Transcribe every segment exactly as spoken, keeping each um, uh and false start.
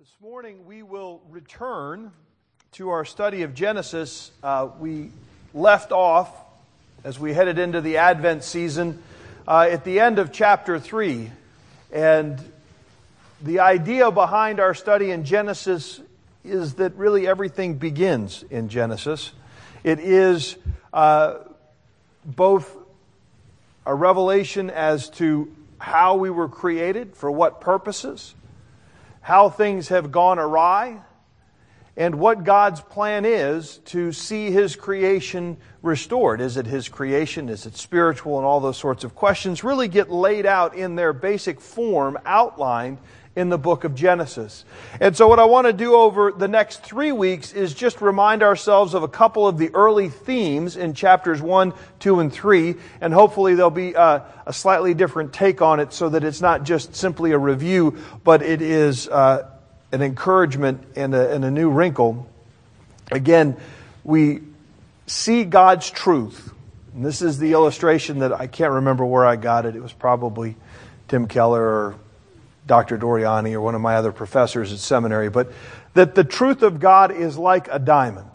This morning we will return to our study of Genesis. Uh, we left off, as we headed into the Advent season, uh, at the end of chapter three. And the idea behind our study in Genesis is that really everything begins in Genesis. It is uh, both a revelation as to how we were created, for what purposes, how things have gone awry, and what God's plan is to see His creation restored. Is it His creation? Is it spiritual? And all those sorts of questions really get laid out in their basic form, outlined in the book of Genesis. And so what I want to do over the next three weeks is just remind ourselves of a couple of the early themes in chapters one, two, and three, and hopefully there'll be a, a slightly different take on it so that it's not just simply a review, but it is uh, an encouragement and a, and a new wrinkle. Again, we see God's truth. And this is the illustration that I can't remember where I got it. It was probably Tim Keller or Doctor Doriani or one of my other professors at seminary, but that the truth of God is like a diamond,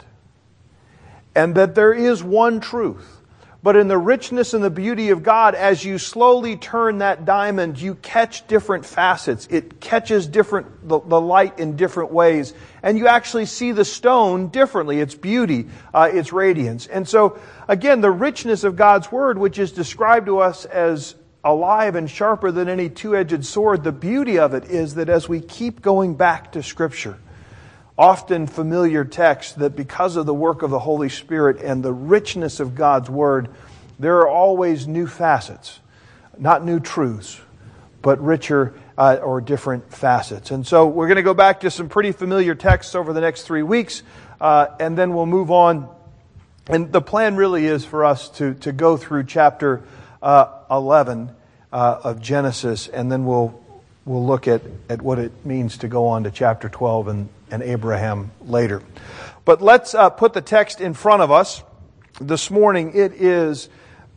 and that there is one truth. But in the richness and the beauty of God, as you slowly turn that diamond, you catch different facets. It catches different the, the light in different ways, and you actually see the stone differently, its beauty, uh, its radiance. And so, again, the richness of God's Word, which is described to us as alive and sharper than any two-edged sword, the beauty of it is that as we keep going back to Scripture, often familiar texts, that because of the work of the Holy Spirit and the richness of God's Word, there are always new facets, not new truths, but richer uh, or different facets. And so we're going to go back to some pretty familiar texts over the next three weeks, uh, and then we'll move on. And the plan really is for us to, to go through chapter uh, eleven uh, of Genesis, and then we'll we'll look at, at what it means to go on to chapter twelve and, and Abraham later. But let's uh, put the text in front of us. This morning it is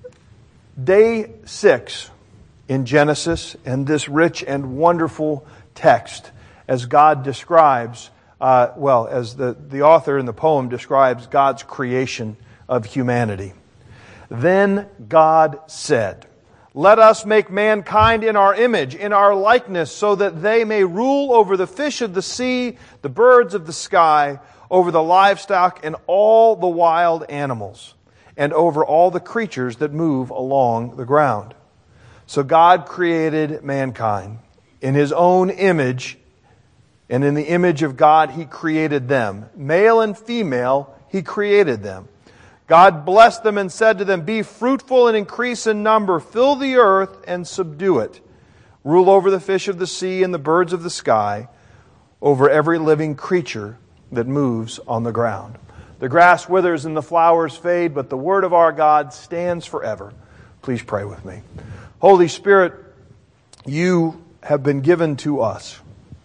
day six in Genesis, and this rich and wonderful text as God describes, uh, well, as the, the author in the poem describes God's creation of humanity. Then God said, "Let us make mankind in our image, in our likeness, so that they may rule over the fish of the sea, the birds of the sky, over the livestock and all the wild animals, and over all the creatures that move along the ground." So God created mankind in His own image, and in the image of God He created them. Male and female He created them. God blessed them and said to them, "Be fruitful and increase in number, fill the earth and subdue it. Rule over the fish of the sea and the birds of the sky, over every living creature that moves on the ground." The grass withers and the flowers fade, but the word of our God stands forever. Please pray with me. Holy Spirit, You have been given to us.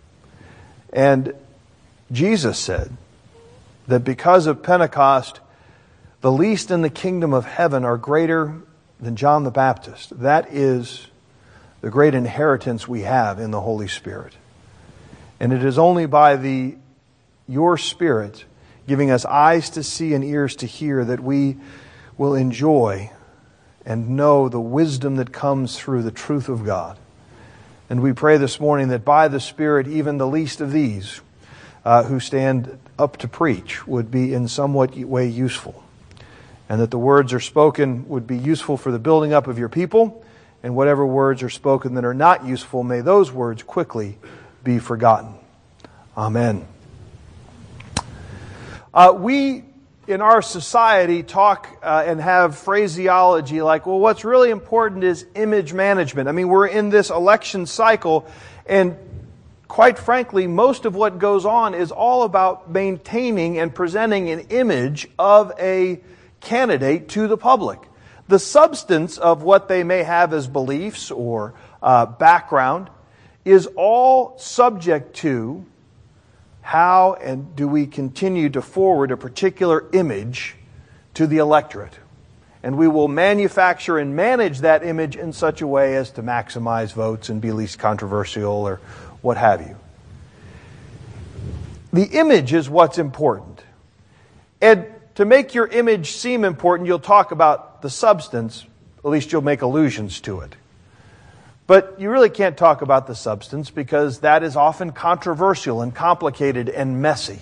And Jesus said that because of Pentecost, the least in the kingdom of heaven are greater than John the Baptist. That is the great inheritance we have in the Holy Spirit. And it is only by the Your Spirit giving us eyes to see and ears to hear that we will enjoy and know the wisdom that comes through the truth of God. And we pray this morning that by the Spirit, even the least of these uh, who stand up to preach would be in somewhat way useful. And that the words are spoken would be useful for the building up of Your people. And whatever words are spoken that are not useful, may those words quickly be forgotten. Amen. Uh, we, in our society, talk uh, and have phraseology like, well, what's really important is image management. I mean, we're in this election cycle, and quite frankly, most of what goes on is all about maintaining and presenting an image of a candidate to the public. The substance of what they may have as beliefs or uh, background is all subject to how and do we continue to forward a particular image to the electorate. And we will manufacture and manage that image in such a way as to maximize votes and be least controversial or what have you. the image is what's important. And to make your image seem important, you'll talk about the substance. At least you'll make allusions to it. But you really can't talk about the substance because that is often controversial and complicated and messy.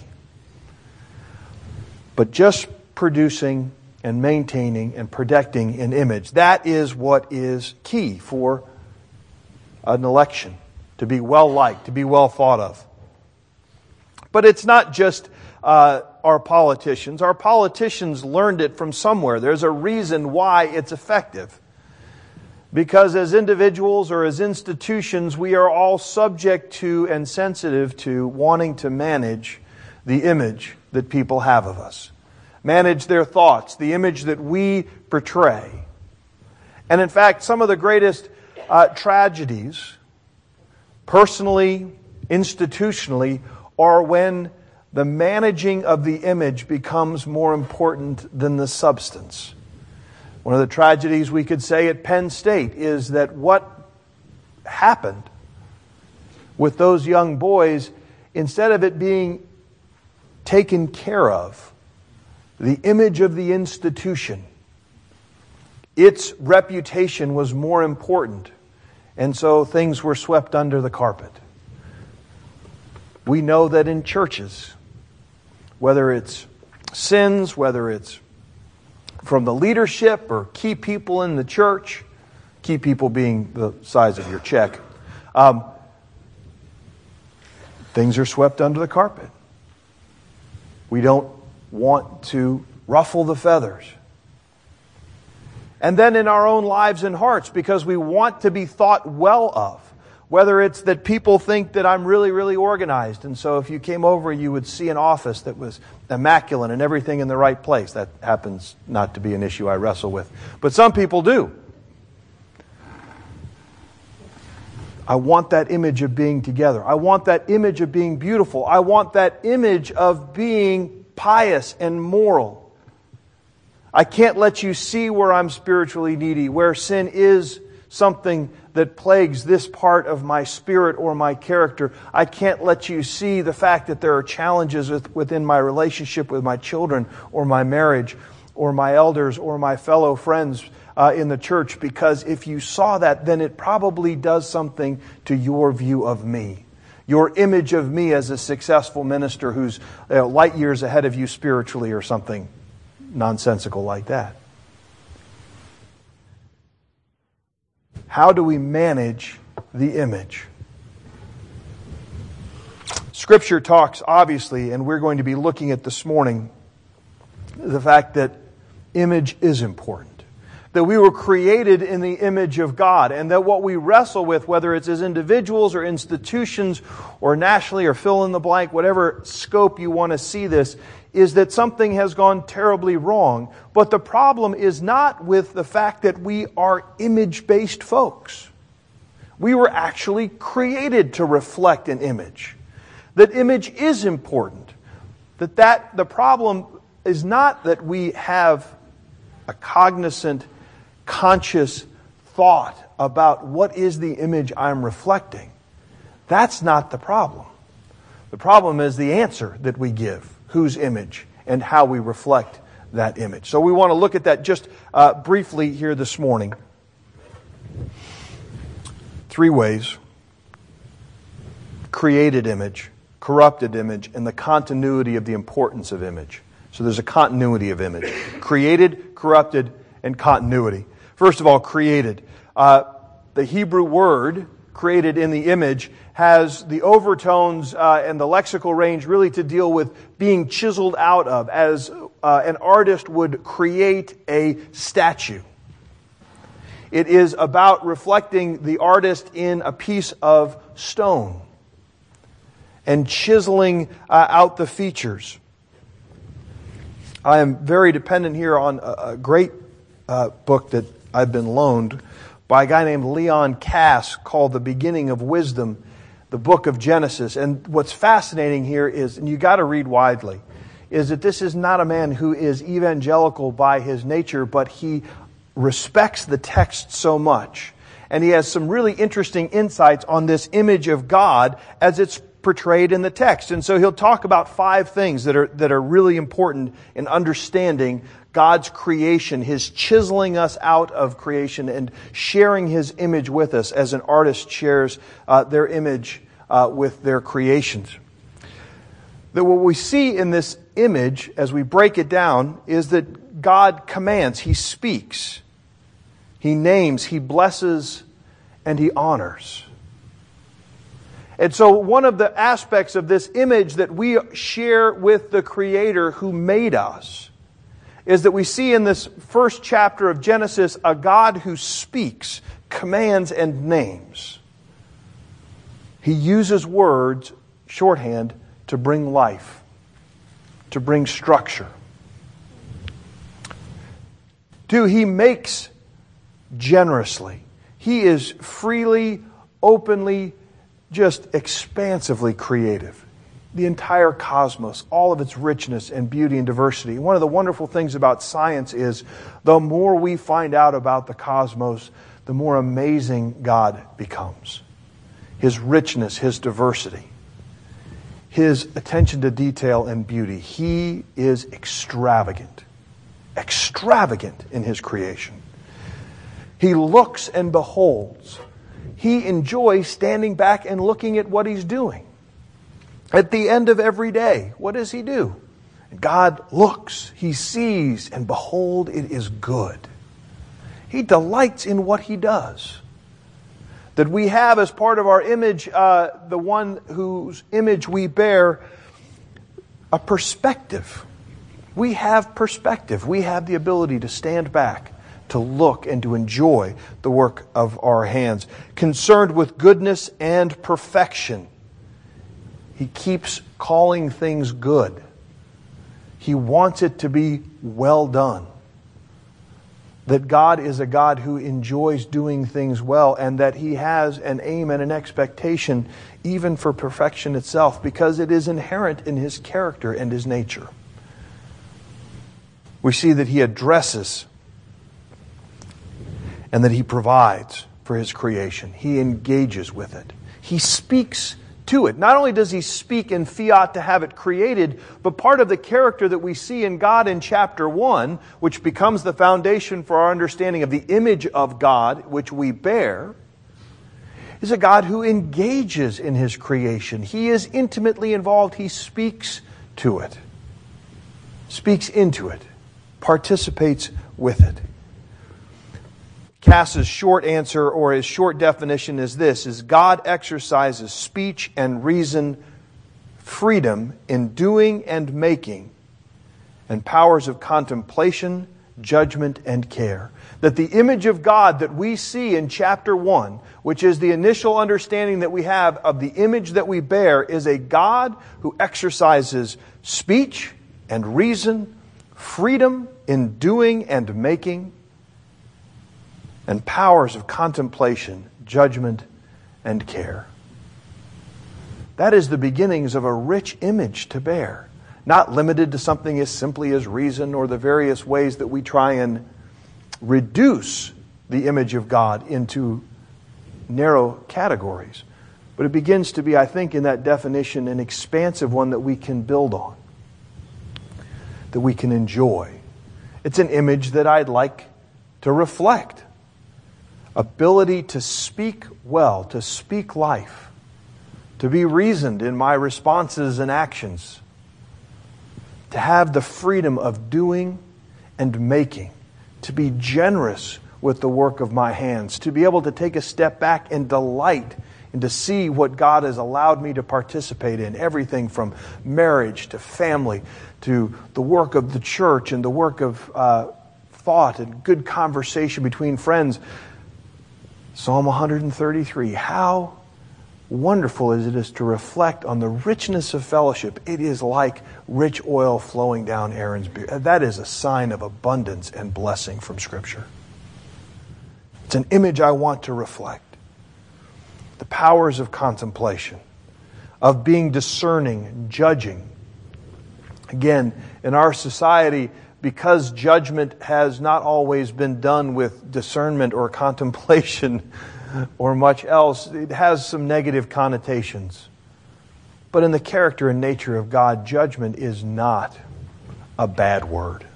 But just producing and maintaining and protecting an image, that is what is key for an election, to be well liked, to be well thought of. But it's not just uh, our politicians. Our politicians learned it from somewhere. There's a reason why it's effective. Because as individuals or as institutions, we are all subject to and sensitive to wanting to manage the image that people have of us. Manage their thoughts, the image that we portray. And in fact, some of the greatest uh, tragedies, personally, institutionally, are when the managing of the image becomes more important than the substance. One of the tragedies we could say at Penn State is that what happened with those young boys, instead of it being taken care of, the image of the institution, its reputation was more important. And so things were swept under the carpet. We know that in churches, whether it's sins, whether it's from the leadership or key people in the church, key people being the size of your check, um, things are swept under the carpet. We don't want to ruffle the feathers. And then in our own lives and hearts, because we want to be thought well of. Whether it's that people think that I'm really, really organized, and so if you came over, you would see an office that was immaculate and everything in the right place. That happens not to be an issue I wrestle with. But some people do. I want that image of being together. I want that image of being beautiful. I want that image of being pious and moral. I can't let you see where I'm spiritually needy, where sin is something that plagues this part of my spirit or my character. I can't let you see the fact that there are challenges within my relationship with my children or my marriage or my elders or my fellow friends uh, in the church, because if you saw that, then it probably does something to your view of me. Your image of me as a successful minister who's you know, light years ahead of you spiritually or something nonsensical like that. How do we manage the image? Scripture talks, obviously, and we're going to be looking at this morning, the fact that image is important. That we were created in the image of God, and that what we wrestle with, whether it's as individuals or institutions or nationally or fill in the blank, whatever scope you want to see this, is that something has gone terribly wrong. But the problem is not with the fact that we are image-based folks. We were actually created to reflect an image. That image is important. That, that the problem is not that we have a cognizant, conscious thought about what is the image I'm reflecting. That's not the problem. The problem is the answer that we give. Whose image and how we reflect that image. So we want to look at that just uh, briefly here this morning. Three ways. Created image, corrupted image, and the continuity of the importance of image. So there's a continuity of image. Created, corrupted, and continuity. First of all, created. Uh, the Hebrew word, created in the image, has the overtones uh, and the lexical range really to deal with being chiseled out of, as uh, an artist would create a statue. It is about reflecting the artist in a piece of stone and chiseling uh, out the features. I am very dependent here on a, a great uh, book that I've been loaned by a guy named Leon Kass called The Beginning of Wisdom, the book of Genesis. And what's fascinating here is, and you got to read widely, is that this is not a man who is evangelical by his nature, but he respects the text so much. And he has some really interesting insights on this image of God as it's portrayed in the text. And so he'll talk about five things that are, that are really important in understanding God's creation, His chiseling us out of creation and sharing His image with us as an artist shares uh, their image uh, with their creations. That what we see in this image, as we break it down, is that God commands, He speaks, He names, He blesses, and He honors. And so one of the aspects of this image that we share with the Creator who made us is that we see in this first chapter of Genesis a God who speaks, commands, and names. He uses words, shorthand, to bring life, to bring structure. Two, He makes generously. He is freely, openly, just expansively creative. The entire cosmos, all of its richness and beauty and diversity. One of the wonderful things about science is the more we find out about the cosmos, the more amazing God becomes. His richness, His diversity, His attention to detail and beauty. He is extravagant. Extravagant in His creation. He looks and beholds. He enjoys standing back and looking at what He's doing. At the end of every day, what does He do? God looks, He sees, and behold, it is good. He delights in what He does. That we have as part of our image, uh, the one whose image we bear, a perspective. We have perspective. We have the ability to stand back, to look and to enjoy the work of our hands. Concerned with goodness and perfection. He keeps calling things good. He wants it to be well done. That God is a God who enjoys doing things well, and that He has an aim and an expectation even for perfection itself, because it is inherent in His character and His nature. We see that He addresses and that He provides for His creation. He engages with it. He speaks to it. Not only does He speak in fiat to have it created, but part of the character that we see in God in chapter one, which becomes the foundation for our understanding of the image of God which we bear, is a God who engages in His creation. He is intimately involved. He speaks to it, speaks into it, participates with it. Cass's short answer, or his short definition, is this, is God exercises speech and reason freedom in doing and making, and powers of contemplation, judgment, and care. That the image of God that we see in chapter one, which is the initial understanding that we have of the image that we bear, is a God who exercises speech and reason, freedom in doing and making, and powers of contemplation, judgment, and care. That is the beginnings of a rich image to bear, not limited to something as simply as reason or the various ways that we try and reduce the image of God into narrow categories. But it begins to be, I think, in that definition, an expansive one that we can build on, that we can enjoy. It's an image that I'd like to reflect. Ability to speak well, to speak life, to be reasoned in my responses and actions, to have the freedom of doing and making, to be generous with the work of my hands, to be able to take a step back and delight and to see what God has allowed me to participate in, everything from marriage to family to the work of the church and the work of uh, thought and good conversation between friends. Psalm one thirty-three, how wonderful is it is to reflect on the richness of fellowship. It is like rich oil flowing down Aaron's beard. That is a sign of abundance and blessing from Scripture. It's an image I want to reflect. The powers of contemplation, of being discerning, judging. Again, in our society, because judgment has not always been done with discernment or contemplation or much else, it has some negative connotations. But in the character and nature of God, judgment is not a bad word.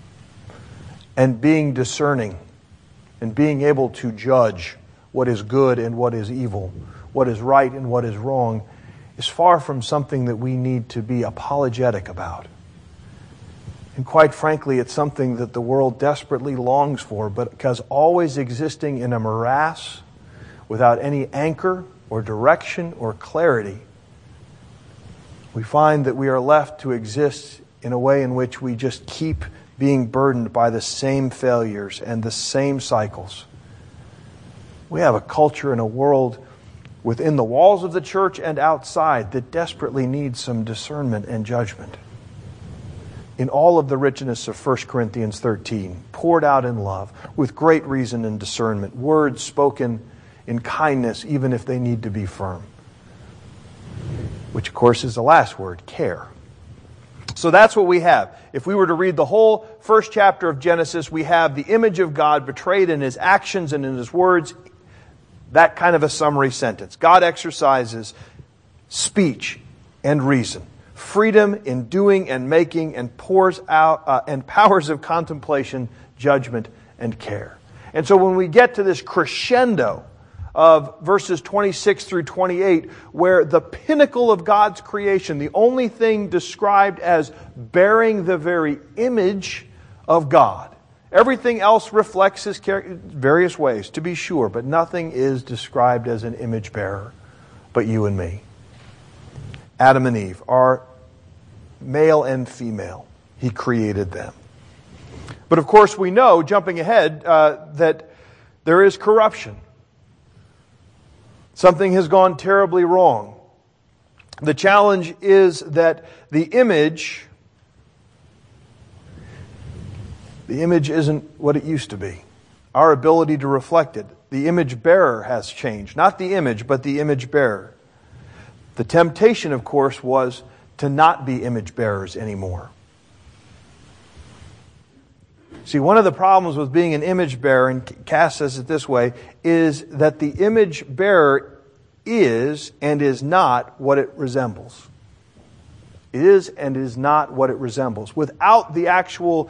And being discerning and being able to judge what is good and what is evil, what is right and what is wrong, is far from something that we need to be apologetic about. And quite frankly, it's something that the world desperately longs for, but because always existing in a morass without any anchor or direction or clarity, we find that we are left to exist in a way in which we just keep being burdened by the same failures and the same cycles. We have a culture and a world within the walls of the church and outside that desperately needs some discernment and judgment. In all of the richness of First Corinthians thirteen, poured out in love, with great reason and discernment, words spoken in kindness, even if they need to be firm. Which, of course, is the last word, care. So that's what we have. If we were to read the whole first chapter of Genesis, we have the image of God betrayed in His actions and in His words. That kind of a summary sentence. God exercises speech and reason, freedom in doing and making, and pours out uh, and powers of contemplation, judgment, and care. And so when we get to this crescendo of verses twenty-six through twenty-eight, where the pinnacle of God's creation, the only thing described as bearing the very image of God. Everything else reflects His character in various ways, to be sure, but nothing is described as an image bearer but you and me. Adam and Eve are male and female. He created them. But of course we know, jumping ahead, uh, that there is corruption. Something has gone terribly wrong. The challenge is that the image, the image isn't what it used to be. Our ability to reflect it. The image bearer has changed. Not the image, but the image bearer. The temptation, of course, was to not be image bearers anymore. See, one of the problems with being an image bearer, and Cass says it this way, is that the image bearer is and is not what it resembles. It is and is not what it resembles. Without the actual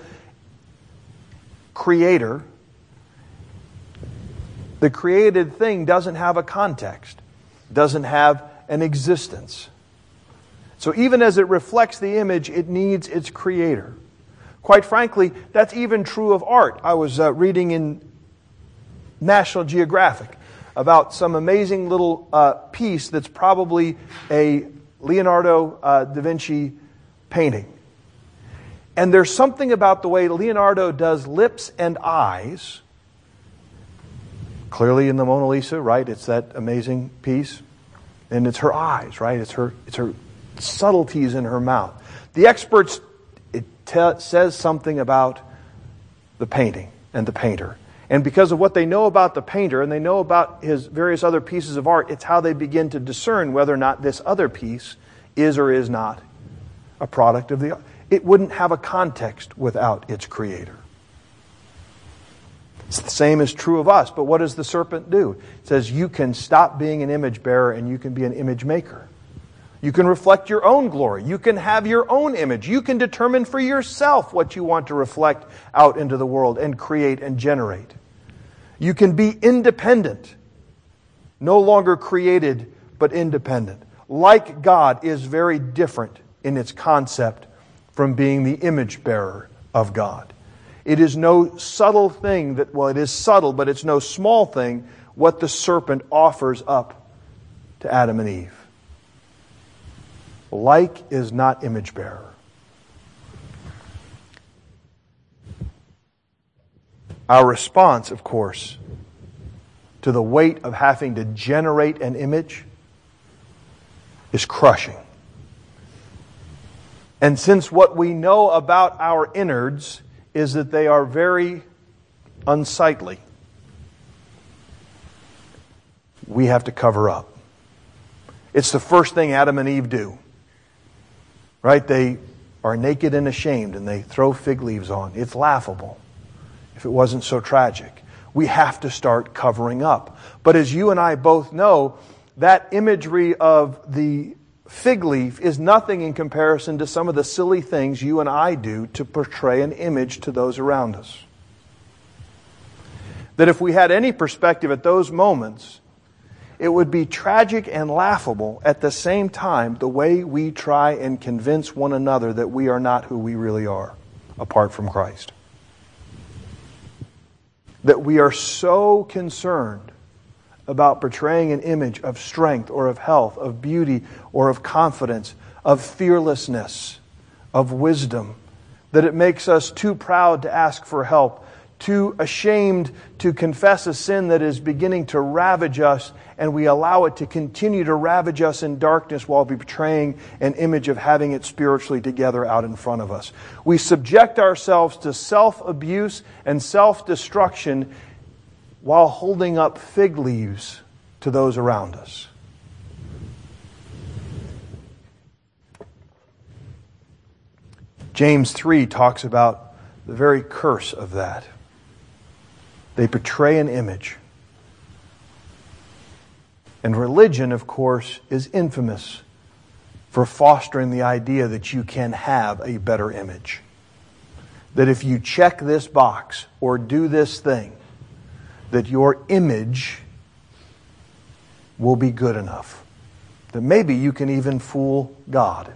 creator, the created thing doesn't have a context, doesn't have an existence. So even as it reflects the image, it needs its creator. Quite frankly, that's even true of art. I was uh, reading in National Geographic about some amazing little uh, piece that's probably a Leonardo uh, da Vinci painting. And there's something about the way Leonardo does lips and eyes. Clearly in the Mona Lisa, right? It's that amazing piece. And it's her eyes, right? It's her, it's her subtleties in her mouth. The experts, it te- says something about the painting and the painter. And because of what they know about the painter and they know about his various other pieces of art, it's how they begin to discern whether or not this other piece is or is not a product of the art. It wouldn't have a context without its creator. It's the same is true of us, but what does the serpent do? It says you can stop being an image bearer and you can be an image maker. You can reflect your own glory. You can have your own image. You can determine for yourself what you want to reflect out into the world and create and generate. You can be independent, no longer created, but independent. Like God is very different in its concept from being the image bearer of God. It is no subtle thing that, well, it is subtle, but it's no small thing what the serpent offers up to Adam and Eve. Like is not image bearer. Our response, of course, to the weight of having to generate an image is crushing. And since what we know about our innards is that they are very unsightly, we have to cover up. It's the first thing Adam and Eve do. Right? They are naked and ashamed and they throw fig leaves on. It's laughable if it wasn't so tragic. We have to start covering up. But as you and I both know, that imagery of the fig leaf is nothing in comparison to some of the silly things you and I do to portray an image to those around us. That if we had any perspective at those moments, it would be tragic and laughable at the same time the way we try and convince one another that we are not who we really are apart from Christ. That we are so concerned about portraying an image of strength or of health, of beauty or of confidence, of fearlessness, of wisdom, that it makes us too proud to ask for help, too ashamed to confess a sin that is beginning to ravage us, and we allow it to continue to ravage us in darkness while portraying an image of having it spiritually together out in front of us. We subject ourselves to self-abuse and self-destruction while holding up fig leaves to those around us. James three talks about the very curse of that. They portray an image. And religion, of course, is infamous for fostering the idea that you can have a better image. That if you check this box or do this thing, that your image will be good enough. That maybe you can even fool God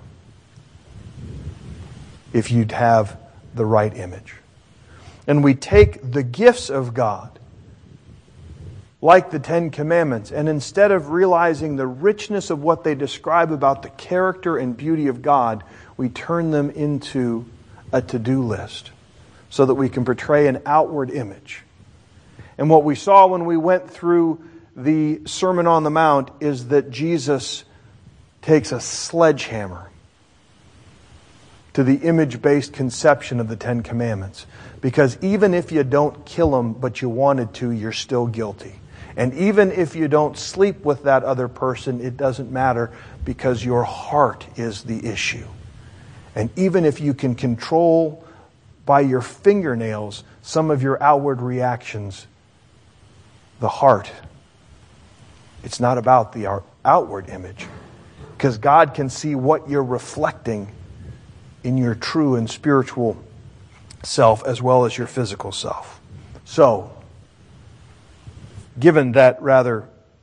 if you'd have the right image. And we take the gifts of God, like the Ten Commandments, and instead of realizing the richness of what they describe about the character and beauty of God, we turn them into a to-do list so that we can portray an outward image. And what we saw when we went through the Sermon on the Mount is that Jesus takes a sledgehammer to the image-based conception of the Ten Commandments. Because even if you don't kill them, but you wanted to, you're still guilty. And even if you don't sleep with that other person, it doesn't matter because your heart is the issue. And even if you can control by your fingernails some of your outward reactions, the heart, it's not about the outward image. Because God can see what you're reflecting in your true and spiritual self as well as your physical self. So, given that rather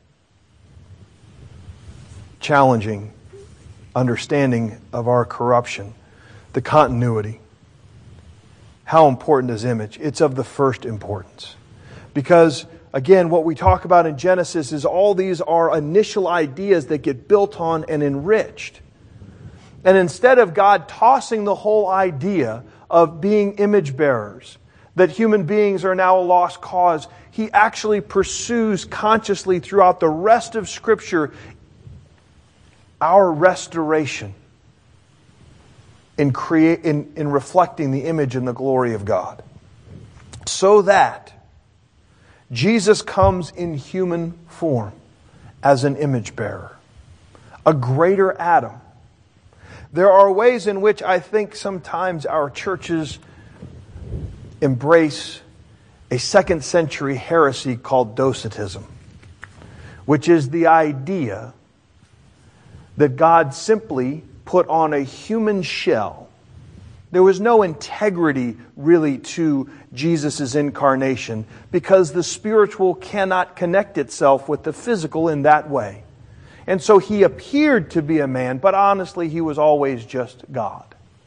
challenging understanding of our corruption, the continuity, how important is image? It's of the first importance. Because again, what we talk about in Genesis is all these are initial ideas that get built on and enriched. And instead of God tossing the whole idea of being image bearers, that human beings are now a lost cause, He actually pursues consciously throughout the rest of Scripture our restoration in, create, in, in reflecting the image and the glory of God. So that Jesus comes in human form as an image bearer, a greater Adam. There are ways in which I think sometimes our churches embrace a second century heresy called Docetism, which is the idea that God simply put on a human shell. There was no integrity really to Jesus' incarnation because the spiritual cannot connect itself with the physical in that way. And so He appeared to be a man, but honestly He was always just God.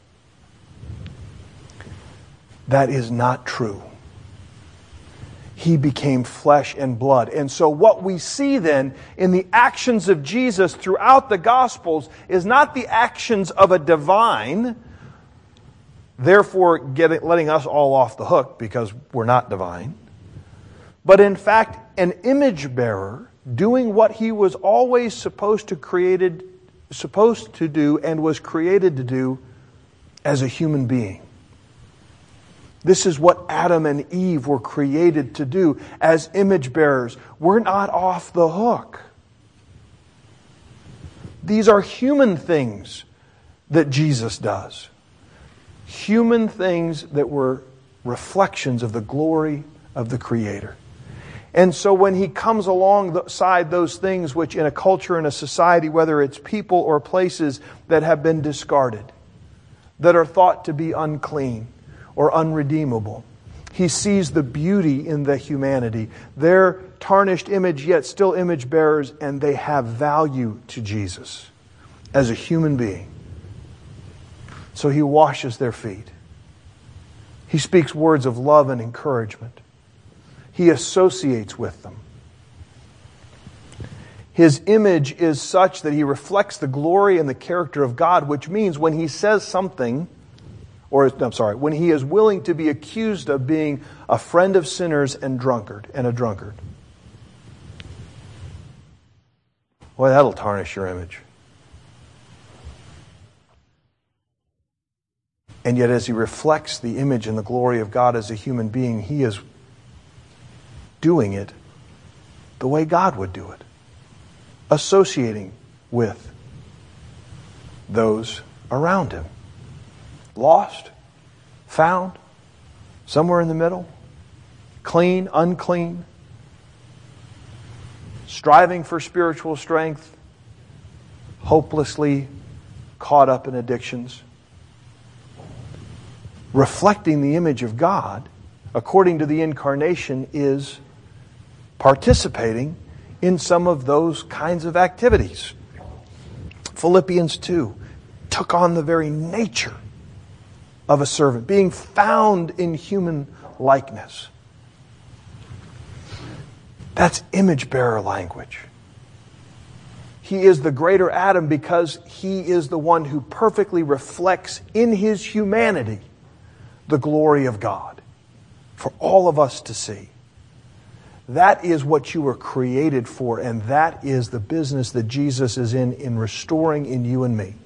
That is not true. He became flesh and blood. And so what we see then in the actions of Jesus throughout the Gospels is not the actions of a divine, therefore getting, letting us all off the hook because we're not divine, but in fact an image bearer doing what He was always supposed to created, supposed to do and was created to do as a human being. This is what Adam and Eve were created to do as image bearers. We're not off the hook. These are human things that Jesus does. Human things that were reflections of the glory of the Creator. And so when He comes alongside those things which in a culture, in a society, whether it's people or places that have been discarded, that are thought to be unclean or unredeemable, He sees the beauty in the humanity. They're tarnished image, yet still image bearers, and they have value to Jesus as a human being. So He washes their feet. He speaks words of love and encouragement. He associates with them. His image is such that He reflects the glory and the character of God, which means when He says something, or I'm sorry, when He is willing to be accused of being a friend of sinners and drunkard and a drunkard, boy, that'll tarnish your image. And yet as He reflects the image and the glory of God as a human being, He is doing it the way God would do it. Associating with those around Him. Lost, found, somewhere in the middle, clean, unclean, striving for spiritual strength, hopelessly caught up in addictions. Reflecting the image of God, according to the incarnation, is participating in some of those kinds of activities. Philippians two took on the very nature of a servant, being found in human likeness. That's image bearer language. He is the greater Adam because He is the one who perfectly reflects in His humanity the glory of God for all of us to see. That is what you were created for, and that is the business that Jesus is in, in restoring in you and me.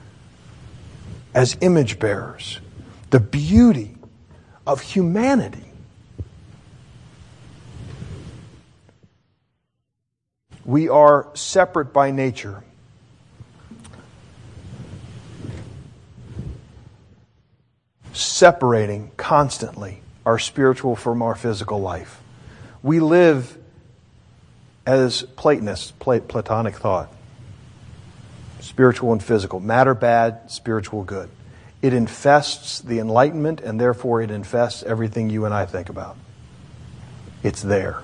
As image bearers, the beauty of humanity. We are separate by nature. Separating constantly our spiritual from our physical life. We live as Platonists, Platonic thought. Spiritual and physical. Matter bad, spiritual good. It infests the Enlightenment, and therefore it infests everything you and I think about. It's there.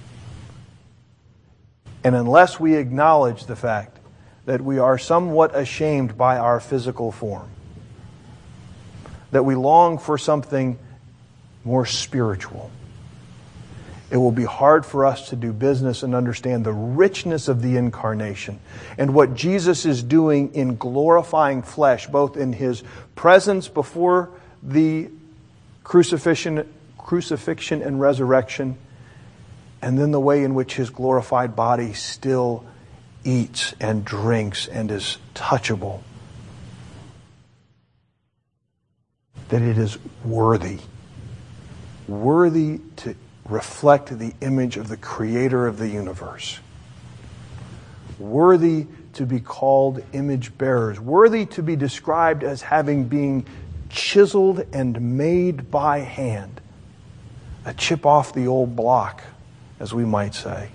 And unless we acknowledge the fact that we are somewhat ashamed by our physical form, that we long for something more spiritual, it will be hard for us to do business and understand the richness of the incarnation and what Jesus is doing in glorifying flesh, both in His presence before the crucifixion, crucifixion and resurrection, and then the way in which His glorified body still eats and drinks and is touchable. That it is worthy, worthy to reflect the image of the Creator of the universe. Worthy to be called image bearers. Worthy to be described as having been chiseled and made by hand. A chip off the old block, as we might say.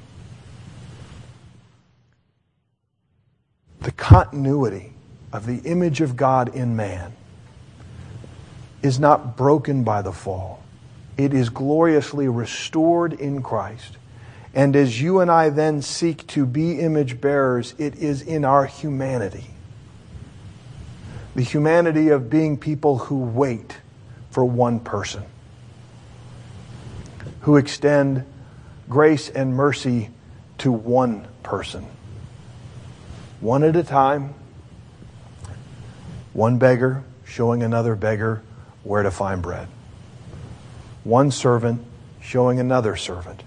The continuity of the image of God in man is not broken by the fall. It is gloriously restored in Christ. And as you and I then seek to be image bearers, it is in our humanity. The humanity of being people who wait for one person. Who extend grace and mercy to one person. One at a time. One beggar showing another beggar where to find bread. One servant showing another servant.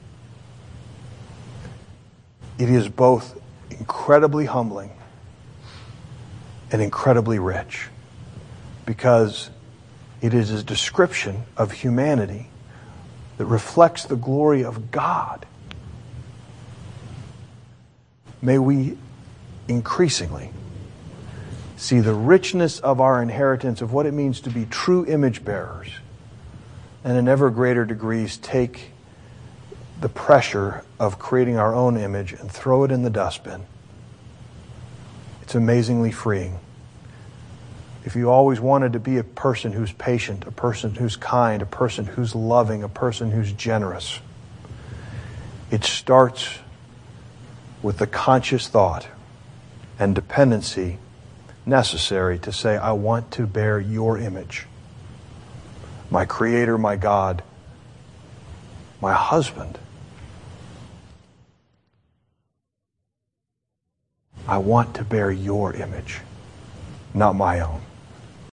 It is both incredibly humbling and incredibly rich because it is a description of humanity that reflects the glory of God. May we increasingly see the richness of our inheritance of what it means to be true image bearers, and in ever greater degrees take the pressure of creating our own image and throw it in the dustbin. It's amazingly freeing. If you always wanted to be a person who's patient, a person who's kind, a person who's loving, a person who's generous, it starts with the conscious thought and dependency necessary to say, I want to bear your image. My Creator, my God, my husband. I want to bear your image, not my own.